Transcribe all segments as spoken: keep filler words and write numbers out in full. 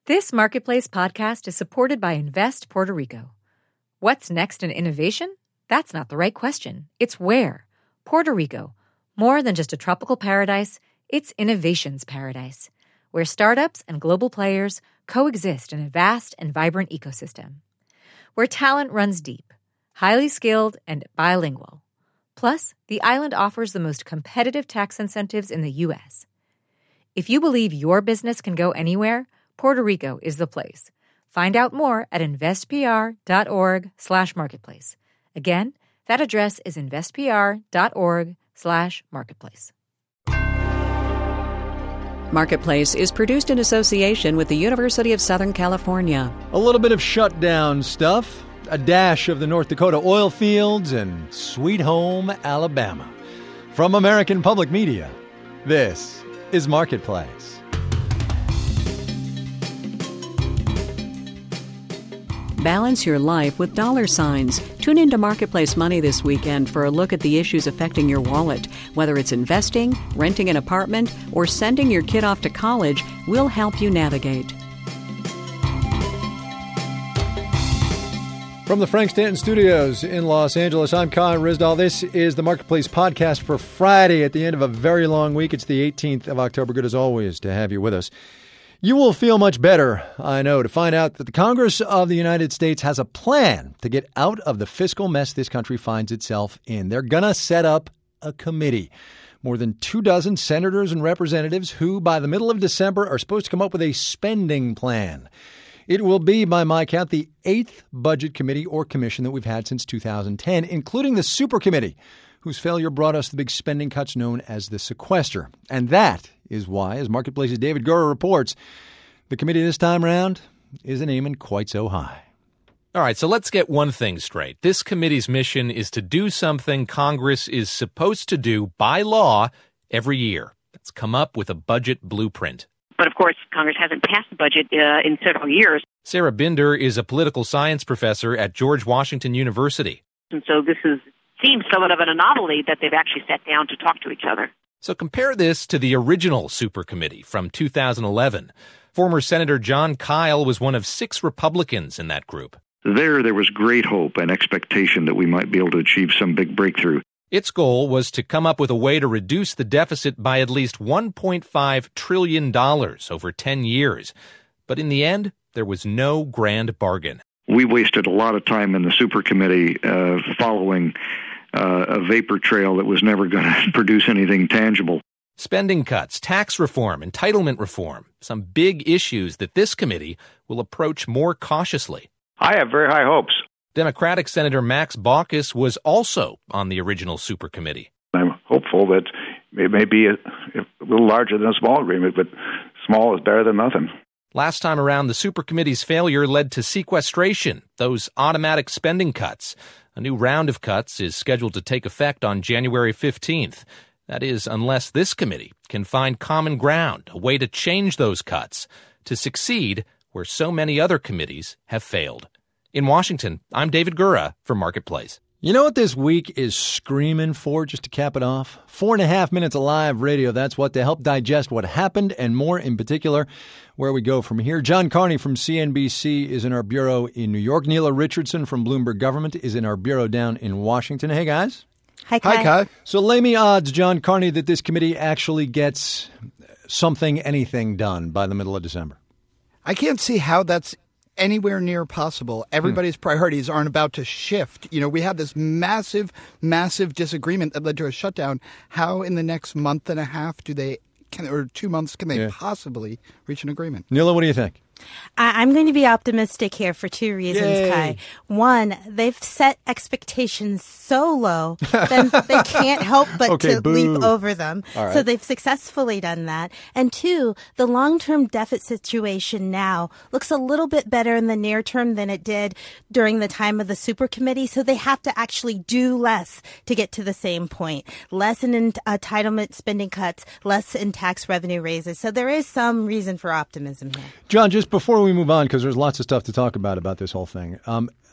This Marketplace podcast is supported by Invest Puerto Rico. What's next in innovation? That's not the right question. It's where. Puerto Rico. More than just a tropical paradise, it's innovation's paradise, where startups and global players coexist in a vast and vibrant ecosystem. Where talent runs deep, highly skilled, and bilingual. Plus, the island offers the most competitive tax incentives in the U S. If you believe your business can go anywhere, Puerto Rico is the place. Find out more at investpr.org slash marketplace. Again, that address is investpr.org slash marketplace. Marketplace is produced in association with the University of Southern California. A little bit of shutdown stuff, a dash of the North Dakota oil fields, and Sweet Home, Alabama. From American Public Media, this is Marketplace. Balance your life with dollar signs. Tune into Marketplace Money this weekend for a look at the issues affecting your wallet. Whether it's investing, renting an apartment, or sending your kid off to college, we'll help you navigate. From the Frank Stanton Studios in Los Angeles, I'm Kyle Rizdal. This is the Marketplace podcast for Friday at the end of a very long week. It's the eighteenth of October. Good as always to have you with us. You will feel much better, I know, to find out that the Congress of the United States has a plan to get out of the fiscal mess this country finds itself in. They're going to set up a committee. More than two dozen senators and representatives who, by the middle of December, are supposed to come up with a spending plan. It will be, by my count, the eighth budget committee or commission that we've had since two thousand ten, including the super committee, whose failure brought us the big spending cuts known as the sequester. And that is why, as Marketplace's David Gura reports, the committee this time around isn't aiming quite so high. All right, so let's get one thing straight. This committee's mission is to do something Congress is supposed to do by law every year. That's come up with a budget blueprint. But, of course, Congress hasn't passed the budget uh, in several years. Sarah Binder is a political science professor at George Washington University. And so this is, seems somewhat of an anomaly that they've actually sat down to talk to each other. So compare this to the original super committee from two thousand eleven. Former Senator Jon Kyl was one of six Republicans in that group. There, there was great hope and expectation that we might be able to achieve some big breakthrough. Its goal was to come up with a way to reduce the deficit by at least one point five trillion dollars over ten years. But in the end, there was no grand bargain. We wasted a lot of time in the super committee uh, following uh, a vapor trail that was never going to produce anything tangible. Spending cuts, tax reform, entitlement reform, some big issues that this committee will approach more cautiously. I have very high hopes. Democratic Senator Max Baucus was also on the original super committee. I'm hopeful that it may be a, a little larger than a small agreement, but small is better than nothing. Last time around, the super committee's failure led to sequestration, those automatic spending cuts. A new round of cuts is scheduled to take effect on January fifteenth. That is, unless this committee can find common ground, a way to change those cuts, to succeed where so many other committees have failed. In Washington, I'm David Gura for Marketplace. You know what this week is screaming for, just to cap it off? Four and a half minutes of live radio. That's what, to help digest what happened and more in particular, where we go from here. John Carney from C N B C is in our bureau in New York. Neela Richardson from Bloomberg Government is in our bureau down in Washington. Hey, guys. Hi, Kai. Hi, Kai. So lay me odds, John Carney, that this committee actually gets something, anything done by the middle of December. I can't see how that's anywhere near possible. Everybody's hmm. priorities aren't about to shift. You know, we had this massive, massive disagreement that led to a shutdown. How in the next month and a half do they, can, or two months, can they yeah. possibly reach an agreement? Neela, what do you think? I'm going to be optimistic here for two reasons, Yay. Kai. One, they've set expectations so low that they can't help but okay, to boo. leap over them. Right. So they've successfully done that. And two, the long-term deficit situation now looks a little bit better in the near term than it did during the time of the super committee. So they have to actually do less to get to the same point. Less in entitlement spending cuts, less in tax revenue raises. So there is some reason for optimism here. John, just before we move on, because there's lots of stuff to talk about about this whole thing, um,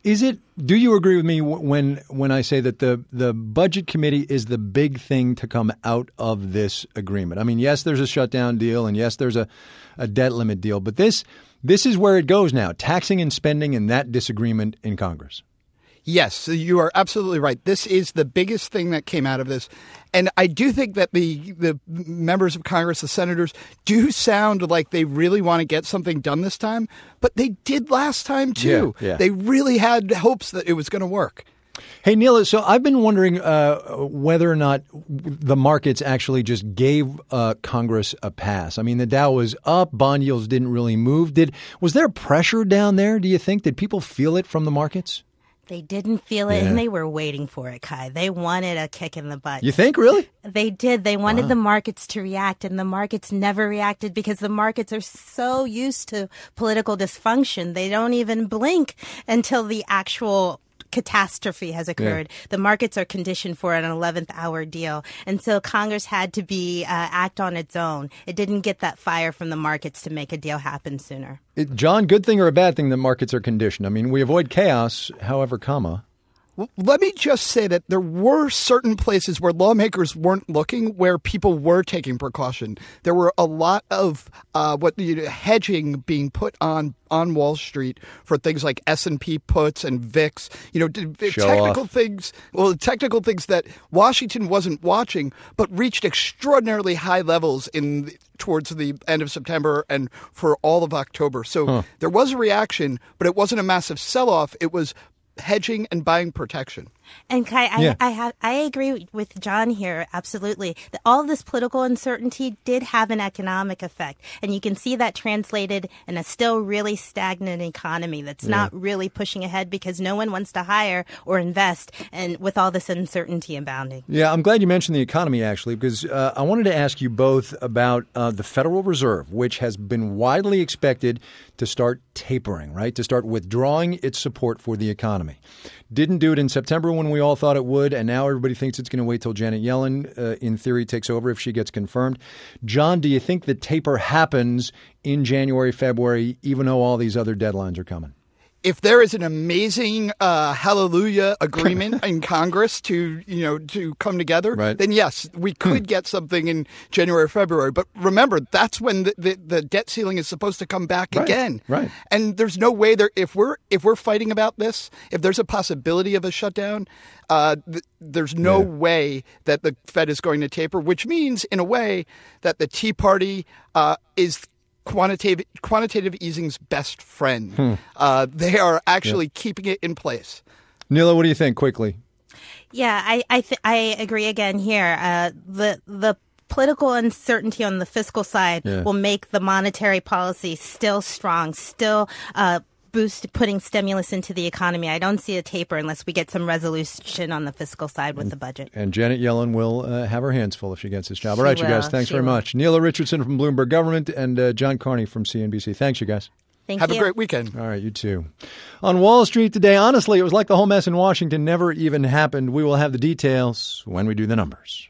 Is it? Do you agree with me when when I say that the the budget committee is the big thing to come out of this agreement? I mean, yes, there's a shutdown deal, and yes, there's a, a debt limit deal, but this this is where it goes now: taxing and spending, and that disagreement in Congress. Yes, you are absolutely right. This is the biggest thing that came out of this. And I do think that the the members of Congress, the senators, do sound like they really want to get something done this time. But they did last time, too. Yeah, yeah. They really had hopes that it was going to work. Hey, Neil, so I've been wondering uh, whether or not the markets actually just gave uh, Congress a pass. I mean, the Dow was up. Bond yields didn't really move. Did Was there pressure down there, do you think? Did people feel it from the markets? They didn't feel it, Yeah. and they were waiting for it, Kai. They wanted a kick in the butt. You think, really? They did. They wanted Wow. the markets to react, and the markets never reacted because the markets are so used to political dysfunction. They don't even blink until the actual catastrophe has occurred. Yeah. The markets are conditioned for an eleventh hour deal. And so Congress had to be uh, act on its own. It didn't get that fire from the markets to make a deal happen sooner. It, John, good thing or a bad thing that markets are conditioned? I mean, we avoid chaos, however, comma. Well, let me just say that there were certain places where lawmakers weren't looking, where people were taking precaution. There were a lot of uh, what you know, hedging being put on on Wall Street for things like S and P puts and V I X. You know, d- Show technical off. things. Well, technical things that Washington wasn't watching, but reached extraordinarily high levels in towards the end of September and for all of October. So Huh. there was a reaction, but it wasn't a massive sell-off. It was hedging and buying protection. And Kai, I, Yeah. I have I agree with John here. Absolutely, that all of this political uncertainty did have an economic effect, and you can see that translated in a still really stagnant economy that's Yeah. not really pushing ahead because no one wants to hire or invest, and with all this uncertainty abounding. Yeah, I'm glad you mentioned the economy, actually, because uh, I wanted to ask you both about uh, the Federal Reserve, which has been widely expected to start tapering, right, to start withdrawing its support for the economy. Didn't do it in September when we all thought it would, and now everybody thinks it's going to wait till Janet Yellen, uh, in theory, takes over if she gets confirmed. John, do you think the taper happens in January, February, even though all these other deadlines are coming? If there is an amazing uh, hallelujah agreement in Congress to, you know, to come together, Right. then yes, we could get something in January or February. But remember, that's when the, the, the debt ceiling is supposed to come back Right, again. right. And there's no way there. If we're if we're fighting about this, if there's a possibility of a shutdown, uh, th- there's no Yeah. way that the Fed is going to taper. Which means, in a way, that the Tea Party uh, is quantitative quantitative easing's best friend. Hmm. Uh, they are actually keeping it in place. Nila, what do you think, quickly? Yeah, I I, th- I agree again here. Uh, the the political uncertainty on the fiscal side Yeah. will make the monetary policy still strong, still uh, boost putting stimulus into the economy. I don't see a taper unless we get some resolution on the fiscal side with the budget. And Janet Yellen will uh, have her hands full if she gets this job. All She right, you guys, will. thanks She very will. much. Neela Richardson from Bloomberg Government and uh, John Carney from C N B C. Thanks, you guys. Thank Have you. a great weekend. All right, you too. On Wall Street today, honestly, it was like the whole mess in Washington never even happened. We will have the details when we do the numbers.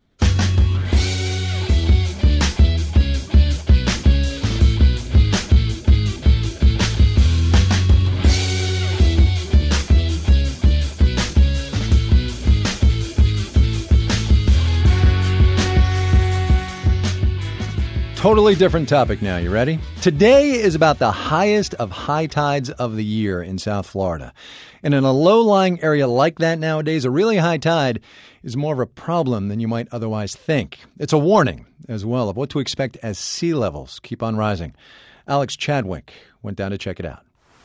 Totally different topic now. You ready? Today is about the highest of high tides of the year in South Florida. And in a low-lying area like that nowadays, a really high tide is more of a problem than you might otherwise think. It's a warning as well of what to expect as sea levels keep on rising. Alex Chadwick went down to check it out.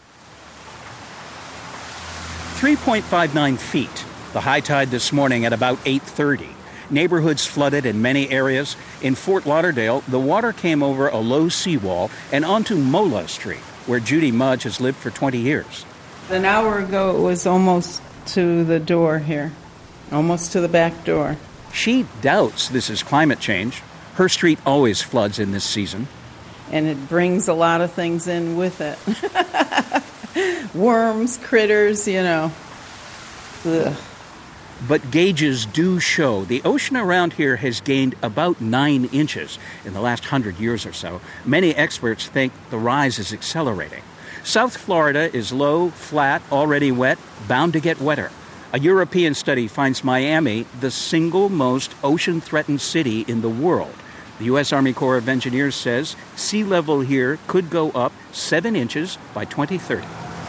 three point five nine feet. The high tide this morning at about eight thirty. Neighborhoods flooded in many areas. In Fort Lauderdale, the water came over a low seawall and onto Mola Street, where Judy Mudge has lived for twenty years. An hour ago, it was almost to the door here, almost to the back door. She doubts this is climate change. Her street always floods in this season. And it brings a lot of things in with it. Worms, critters, you know. Ugh. But gauges do show the ocean around here has gained about nine inches in the last hundred years or so. Many experts think the rise is accelerating. South Florida is low, flat, already wet, bound to get wetter. A European study finds Miami the single most ocean-threatened city in the world. The U S. Army Corps of Engineers says sea level here could go up seven inches by twenty thirty.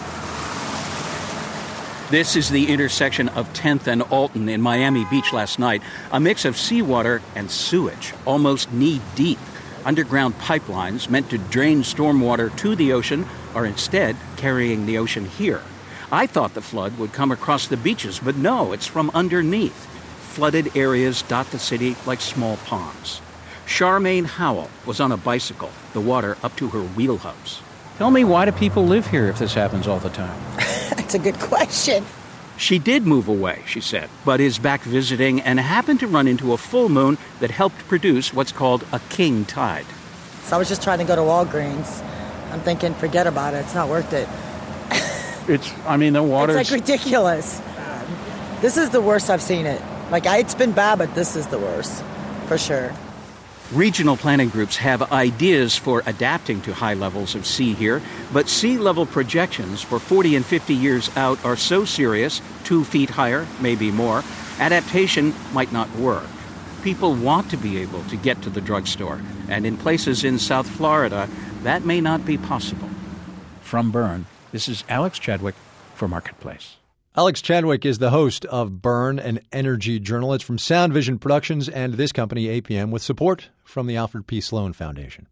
This is the intersection of tenth and Alton in Miami Beach last night. A mix of seawater and sewage, almost knee-deep. Underground pipelines meant to drain stormwater to the ocean are instead carrying the ocean here. I thought the flood would come across the beaches, but no, it's from underneath. Flooded areas dot the city like small ponds. Charmaine Howell was on a bicycle, the water up to her wheel hubs. Tell me, why do people live here if this happens all the time? That's a good question. She did move away, she said, but is back visiting and happened to run into a full moon that helped produce what's called a king tide. So I was just trying to go to Walgreens. I'm thinking, forget about it. It's not worth it. It's, I mean, the water's... It's like ridiculous. Um, this is the worst I've seen it. Like, I, it's been bad, but this is the worst, for sure. Regional planning groups have ideas for adapting to high levels of sea here, but sea level projections for forty and fifty years out are so serious, two feet higher, maybe more, adaptation might not work. People want to be able to get to the drugstore, and in places in South Florida, that may not be possible. From Bern, this is Alex Chadwick for Marketplace. Alex Chadwick is the host of Burn, an energy journal. It's from Sound Vision Productions and this company, A P M, with support from the Alfred P. Sloan Foundation.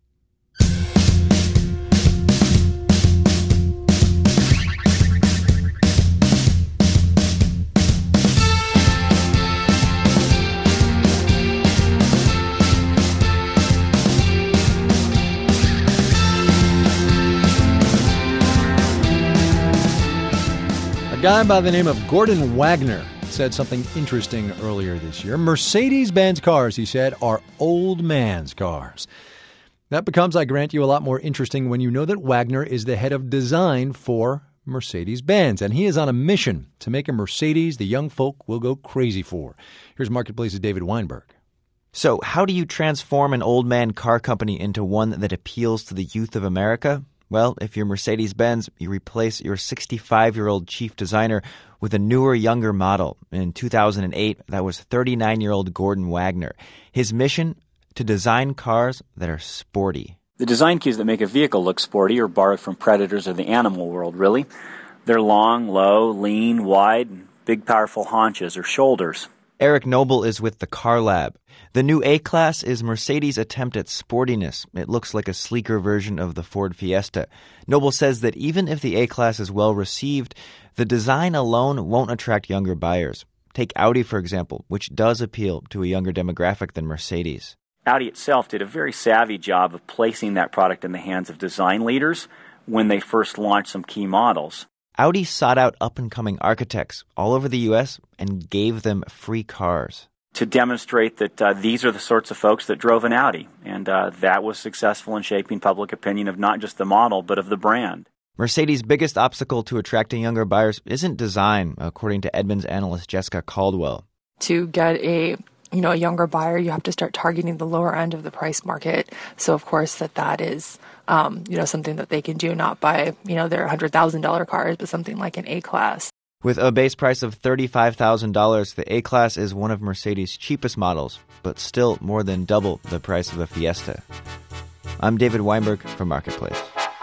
A guy by the name of Gordon Wagner said something interesting earlier this year. Mercedes-Benz cars, he said, are old man's cars. That becomes, I grant you, a lot more interesting when you know that Wagner is the head of design for Mercedes-Benz, and he is on a mission to make a Mercedes the young folk will go crazy for. Here's Marketplace's David Weinberg. So how do you transform an old man car company into one that appeals to the youth of America? Well, if you're Mercedes-Benz, you replace your sixty-five-year-old chief designer with a newer, younger model. In two thousand eight, that was thirty-nine-year-old Gordon Wagner. His mission? To design cars that are sporty. The design cues that make a vehicle look sporty are borrowed from predators of the animal world, really. They're long, low, lean, wide, and big, powerful haunches or shoulders. Eric Noble is with the Car Lab. The new A-Class is Mercedes' attempt at sportiness. It looks like a sleeker version of the Ford Fiesta. Noble says that even if the A-Class is well received, the design alone won't attract younger buyers. Take Audi, for example, which does appeal to a younger demographic than Mercedes. Audi itself did a very savvy job of placing that product in the hands of design leaders when they first launched some key models. Audi sought out up-and-coming architects all over the U S and gave them free cars. To demonstrate that uh, these are the sorts of folks that drove an Audi. And uh, that was successful in shaping public opinion of not just the model, but of the brand. Mercedes' biggest obstacle to attracting younger buyers isn't design, according to Edmunds analyst Jessica Caldwell. To get a you know, a younger buyer, you have to start targeting the lower end of the price market. So, of course, that that is, um, you know, something that they can do, not by, you know, their one hundred thousand dollars cars, but something like an A-Class. With a base price of thirty-five thousand dollars, the A-Class is one of Mercedes' cheapest models, but still more than double the price of the Fiesta. I'm David Weinberg from Marketplace.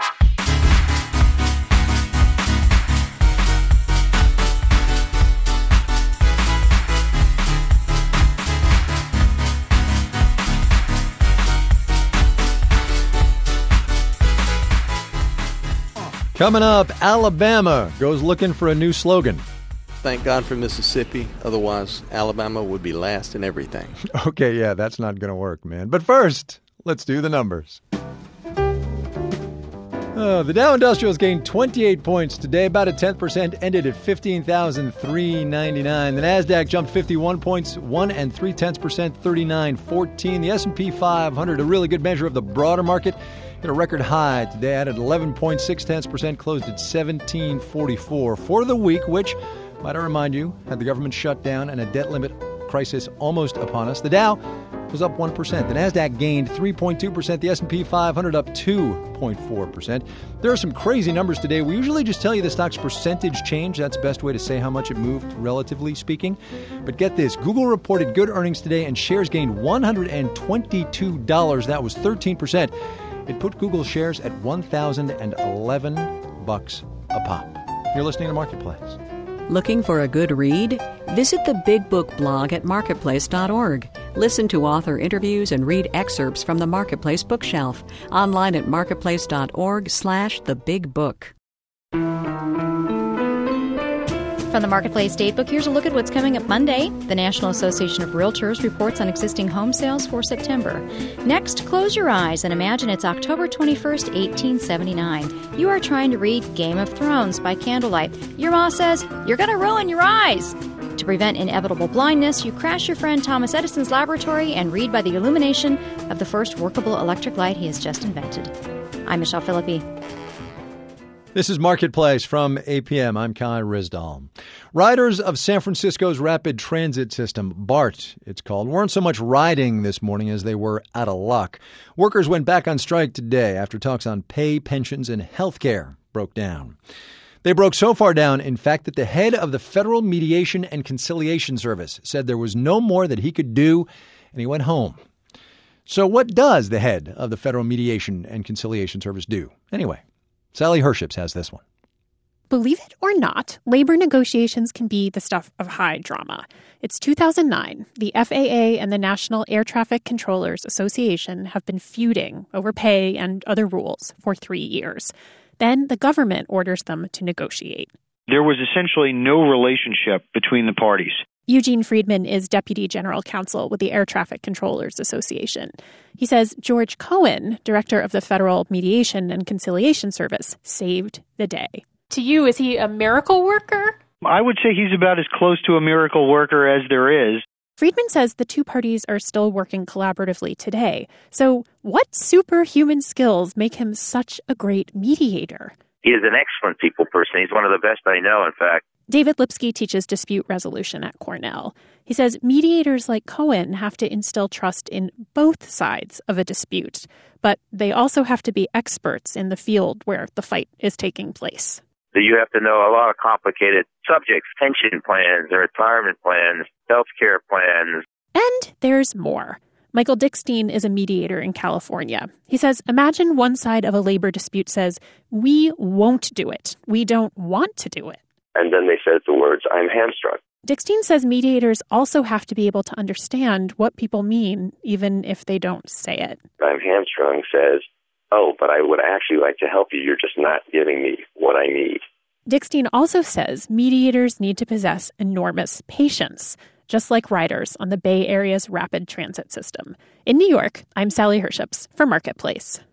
Coming up, Alabama goes looking for a new slogan. Thank God for Mississippi. Otherwise, Alabama would be last in everything. Okay, yeah, that's not going to work, man. But first, let's do the numbers. Uh, the Dow Industrials gained twenty-eight points today, about a tenth percent, ended at fifteen thousand three hundred ninety-nine. The Nasdaq jumped fifty-one points, one and three tenths percent, thirty-nine fourteen. The S and P five hundred, a really good measure of the broader market, hit a record high today, added eleven point six percent, closed at seventeen forty-four. For the week, which, might I remind you, had the government shut down and a debt limit crisis almost upon us, the Dow was up one percent. The Nasdaq gained three point two percent. The S and P five hundred up two point four percent. There are some crazy numbers today. We usually just tell you the stock's percentage change. That's the best way to say how much it moved, relatively speaking. But get this. Google reported good earnings today, and shares gained one hundred twenty-two dollars. That was thirteen percent. It put Google shares at one thousand eleven bucks a pop. You're listening to Marketplace. Looking for a good read? Visit the Big Book blog at marketplace dot org. Listen to author interviews and read excerpts from the Marketplace bookshelf. Online at marketplace dot org slash the big book. From the Marketplace Datebook, here's a look at what's coming up Monday. The National Association of Realtors reports on existing home sales for September. Next, close your eyes and imagine it's October twenty-first, eighteen seventy-nine. You are trying to read Game of Thrones by candlelight. Your ma says, "You're going to ruin your eyes." To prevent inevitable blindness, you crash your friend Thomas Edison's laboratory and read by the illumination of the first workable electric light he has just invented. I'm Michelle Philippi. This is Marketplace from A P M. I'm Kai Rizdal. Riders of San Francisco's rapid transit system, BART, it's called, weren't so much riding this morning as they were out of luck. Workers went back on strike today after talks on pay, pensions, and health care broke down. They broke so far down, in fact, that the head of the Federal Mediation and Conciliation Service said there was no more that he could do, and he went home. So what does the head of the Federal Mediation and Conciliation Service do? Anyway, Sally Herships has this one. Believe it or not, labor negotiations can be the stuff of high drama. It's two thousand nine. The F A A and the National Air Traffic Controllers Association have been feuding over pay and other rules for three years. Then the government orders them to negotiate. There was essentially no relationship between the parties. Eugene Friedman is Deputy General Counsel with the Air Traffic Controllers Association. He says George Cohen, director of the Federal Mediation and Conciliation Service, saved the day. To you, is he a miracle worker? I would say he's about as close to a miracle worker as there is. Friedman says the two parties are still working collaboratively today. So what superhuman skills make him such a great mediator? He is an excellent people person. He's one of the best I know, in fact. David Lipsky teaches dispute resolution at Cornell. He says mediators like Cohen have to instill trust in both sides of a dispute, but they also have to be experts in the field where the fight is taking place. So you have to know a lot of complicated subjects, pension plans, retirement plans, health care plans. And there's more. Michael Dickstein is a mediator in California. He says, imagine one side of a labor dispute says, we won't do it. We don't want to do it. And then they said the words, I'm hamstrung. Dickstein says mediators also have to be able to understand what people mean, even if they don't say it. I'm hamstrung says, oh, but I would actually like to help you. You're just not giving me what I need. Dickstein also says mediators need to possess enormous patience, just like riders on the Bay Area's rapid transit system. In New York, I'm Sally Herships for Marketplace.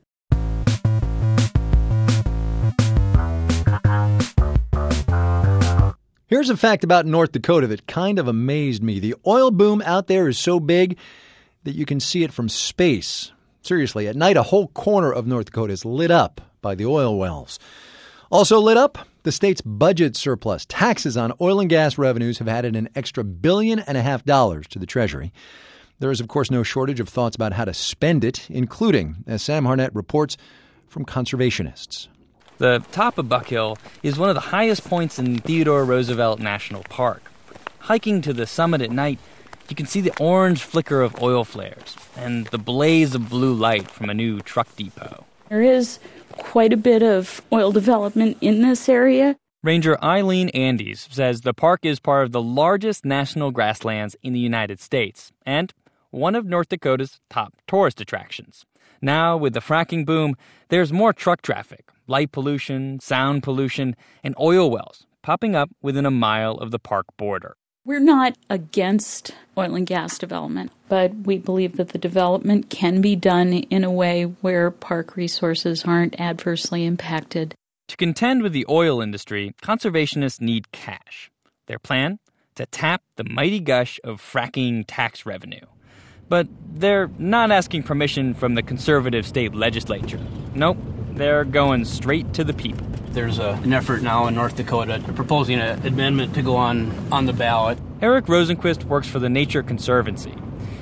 Here's a fact about North Dakota that kind of amazed me. The oil boom out there is so big that you can see it from space. Seriously, at night, a whole corner of North Dakota is lit up by the oil wells. Also lit up, the state's budget surplus. Taxes on oil and gas revenues have added an extra billion and a half dollars to the Treasury. There is, of course, no shortage of thoughts about how to spend it, including, as Sam Harnett reports, from conservationists. The top of Buck Hill is one of the highest points in Theodore Roosevelt National Park. Hiking to the summit at night, you can see the orange flicker of oil flares and the blaze of blue light from a new truck depot. There is quite a bit of oil development in this area. Ranger Eileen Andes says the park is part of the largest national grasslands in the United States and one of North Dakota's top tourist attractions. Now, with the fracking boom, there's more truck traffic, light pollution, sound pollution, and oil wells popping up within a mile of the park border. We're not against oil and gas development, but we believe that the development can be done in a way where park resources aren't adversely impacted. To contend with the oil industry, conservationists need cash. Their plan? To tap the mighty gush of fracking tax revenue. But they're not asking permission from the conservative state legislature. Nope, they're going straight to the people. There's a, an effort now in North Dakota proposing an amendment to go on, on the ballot. Eric Rosenquist works for the Nature Conservancy.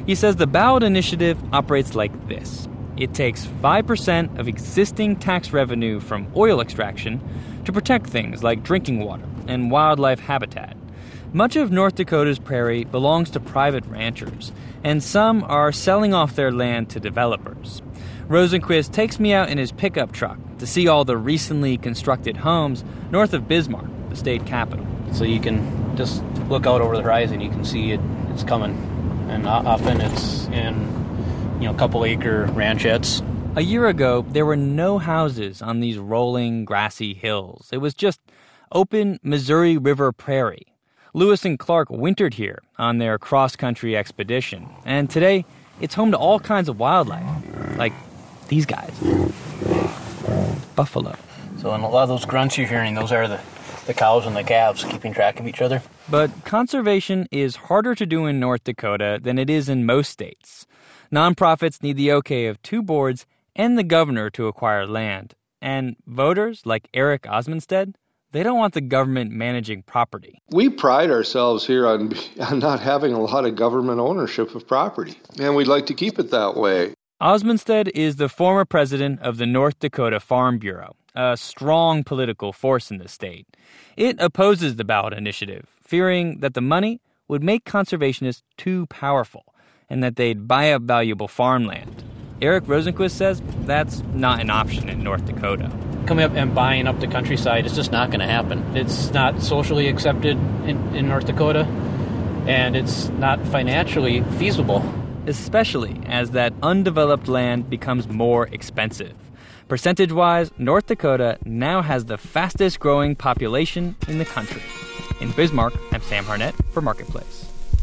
He says the ballot initiative operates like this. It takes five percent of existing tax revenue from oil extraction to protect things like drinking water and wildlife habitat. Much of North Dakota's prairie belongs to private ranchers, and some are selling off their land to developers. Rosenquist takes me out in his pickup truck to see all the recently constructed homes north of Bismarck, the state capital. So you can just look out over the horizon, you can see it, it's coming. And often it's in, you know, a couple acre ranchettes. A year ago, there were no houses on these rolling, grassy hills. It was just open Missouri River prairie. Lewis and Clark wintered here on their cross-country expedition, and today it's home to all kinds of wildlife, like these guys. Buffalo. So in a lot of those grunts you're hearing, those are the, the cows and the calves keeping track of each other. But conservation is harder to do in North Dakota than it is in most states. Nonprofits need the okay of two boards and the governor to acquire land. And voters, like Eric Osmondstead, they don't want the government managing property. We pride ourselves here on, on not having a lot of government ownership of property, and we'd like to keep it that way. Osmondstead is the former president of the North Dakota Farm Bureau, a strong political force in the state. It opposes the ballot initiative, fearing that the money would make conservationists too powerful and that they'd buy up valuable farmland. Eric Rosenquist says that's not an option in North Dakota. Coming up and buying up the countryside is just not going to happen. It's not socially accepted in, in North Dakota, and it's not financially feasible. Especially as that undeveloped land becomes more expensive. Percentage-wise, North Dakota now has the fastest-growing population in the country. In Bismarck, I'm Sam Harnett for Marketplace.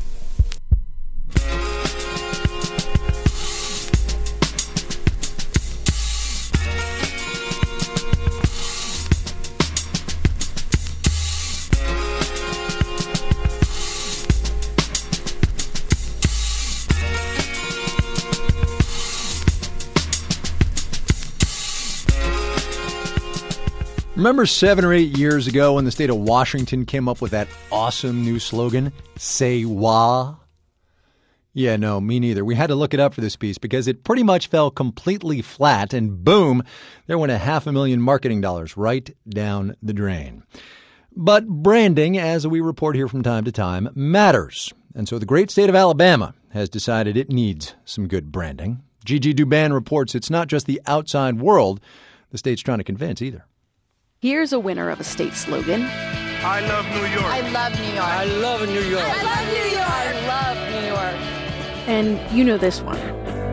Remember seven or eight years ago when the state of Washington came up with that awesome new slogan, Say Wah? Yeah, no, me neither. We had to look it up for this piece because it pretty much fell completely flat, and boom, there went a half a million marketing dollars right down the drain. But branding, as we report here from time to time, matters. And so the great state of Alabama has decided it needs some good branding. Gigi Douban reports it's not just the outside world the state's trying to convince either. Here's a winner of a state slogan. I love New York. I love New York. I love New York. I love New York. I love New York. And you know this one.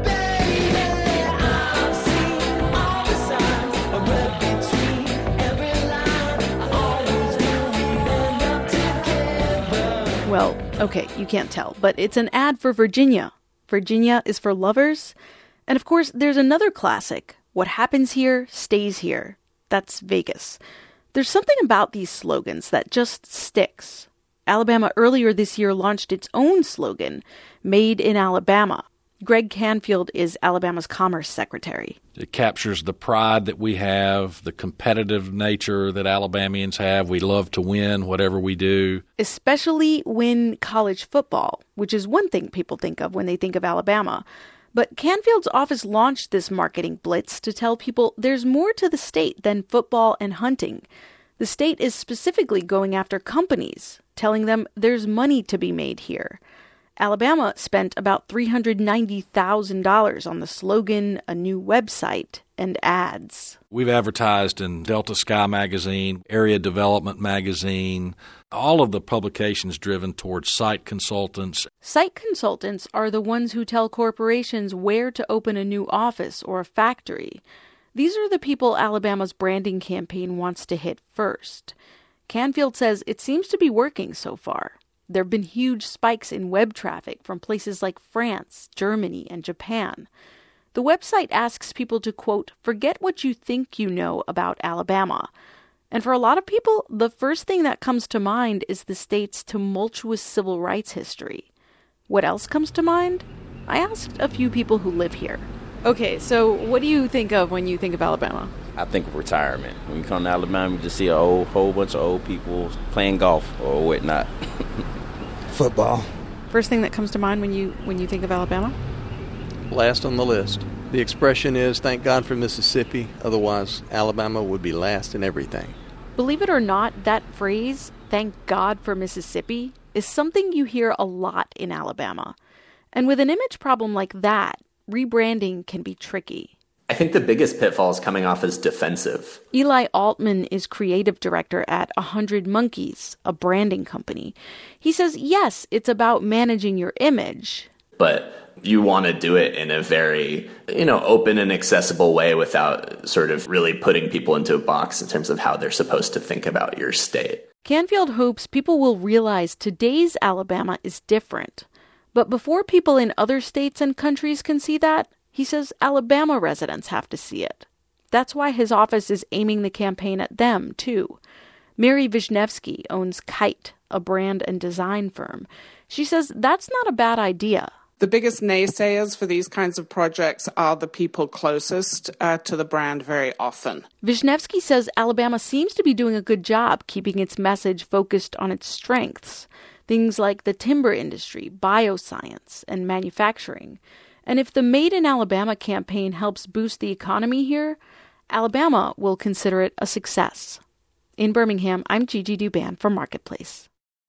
Well, okay, you can't tell, but it's an ad for Virginia. Virginia is for lovers. And of course, there's another classic. What happens here stays here. That's Vegas. There's something about these slogans that just sticks. Alabama earlier this year launched its own slogan, Made in Alabama. Greg Canfield is Alabama's Commerce Secretary. It captures the pride that we have, the competitive nature that Alabamians have. We love to win whatever we do. Especially win college football, which is one thing people think of when they think of Alabama. But Canfield's office launched this marketing blitz to tell people there's more to the state than football and hunting. The state is specifically going after companies, telling them there's money to be made here. Alabama spent about three hundred ninety thousand dollars on the slogan, a new website, and ads. We've advertised in Delta Sky Magazine, Area Development Magazine, all of the publications driven towards site consultants. Site consultants are the ones who tell corporations where to open a new office or a factory. These are the people Alabama's branding campaign wants to hit first. Canfield says it seems to be working so far. There have been huge spikes in web traffic from places like France, Germany, and Japan. The website asks people to, quote, forget what you think you know about Alabama. And for a lot of people, the first thing that comes to mind is the state's tumultuous civil rights history. What else comes to mind? I asked a few people who live here. Okay, so what do you think of when you think of Alabama? I think of retirement. When you come to Alabama, you just see a whole, whole bunch of old people playing golf or whatnot. Football. First thing that comes to mind when you when you think of Alabama? Last on the list. The expression is, thank God for Mississippi, otherwise Alabama would be last in everything. Believe it or not, that phrase, thank God for Mississippi, is something you hear a lot in Alabama. And with an image problem like that, rebranding can be tricky. I think the biggest pitfall is coming off as defensive. Eli Altman is creative director at one hundred Monkeys, a branding company. He says, yes, it's about managing your image. But you want to do it in a very, you know, open and accessible way without sort of really putting people into a box in terms of how they're supposed to think about your state. Canfield hopes people will realize today's Alabama is different. But before people in other states and countries can see that, he says Alabama residents have to see it. That's why his office is aiming the campaign at them, too. Mary Wisniewski owns Kite, a brand and design firm. She says that's not a bad idea. The biggest naysayers for these kinds of projects are the people closest uh, to the brand very often. Wisniewski says Alabama seems to be doing a good job keeping its message focused on its strengths, things like the timber industry, bioscience, and manufacturing. And if the Made in Alabama campaign helps boost the economy here, Alabama will consider it a success. In Birmingham, I'm Gigi Duban for Marketplace.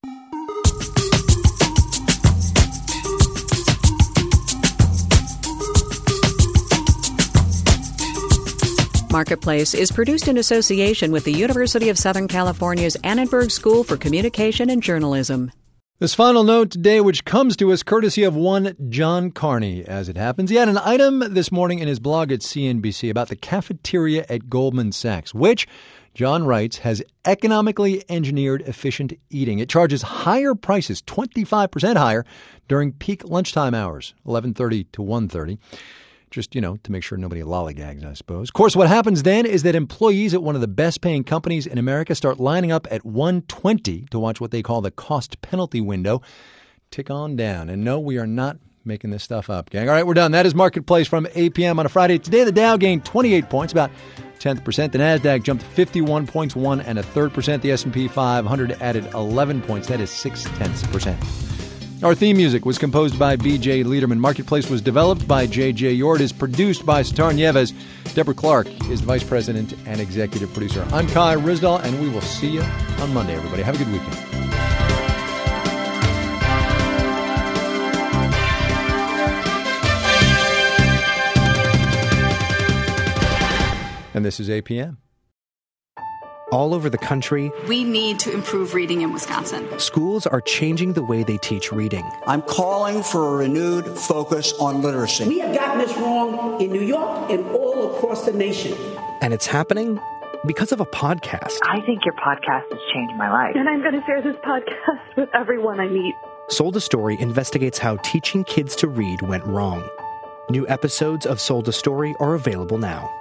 Marketplace is produced in association with the University of Southern California's Annenberg School for Communication and Journalism. This final note today, which comes to us courtesy of one John Carney, as it happens. He had an item this morning in his blog at C N B C about the cafeteria at Goldman Sachs, which, John writes, has economically engineered efficient eating. It charges higher prices, twenty-five percent higher, during peak lunchtime hours, eleven thirty to one thirty. Just, you know, to make sure nobody lollygags, I suppose. Of course, what happens then is that employees at one of the best-paying companies in America start lining up at one twenty to watch what they call the cost penalty window tick on down. And no, we are not making this stuff up, gang. All right, we're done. That is Marketplace from eight p.m. on a Friday. Today, the Dow gained twenty-eight points, about tenth percent. The NASDAQ jumped fifty-one points, one and a third percent. The S and P five hundred added eleven points. That is six tenths percent. Our theme music was composed by B J Liederman. Marketplace was developed by J J Yord, is produced by Sitar Nieves. Deborah Clark is the vice president and executive producer. I'm Kai Ryssdal, and we will see you on Monday, everybody. Have a good weekend. And this is A P M. All over the country, we need to improve reading in Wisconsin. Schools are changing the way they teach reading. I'm calling for a renewed focus on literacy. We have gotten this wrong in New York and all across the nation. And it's happening because of a podcast. I think your podcast has changed my life. And I'm going to share this podcast with everyone I meet. Sold a Story investigates how teaching kids to read went wrong. New episodes of Sold a Story are available now.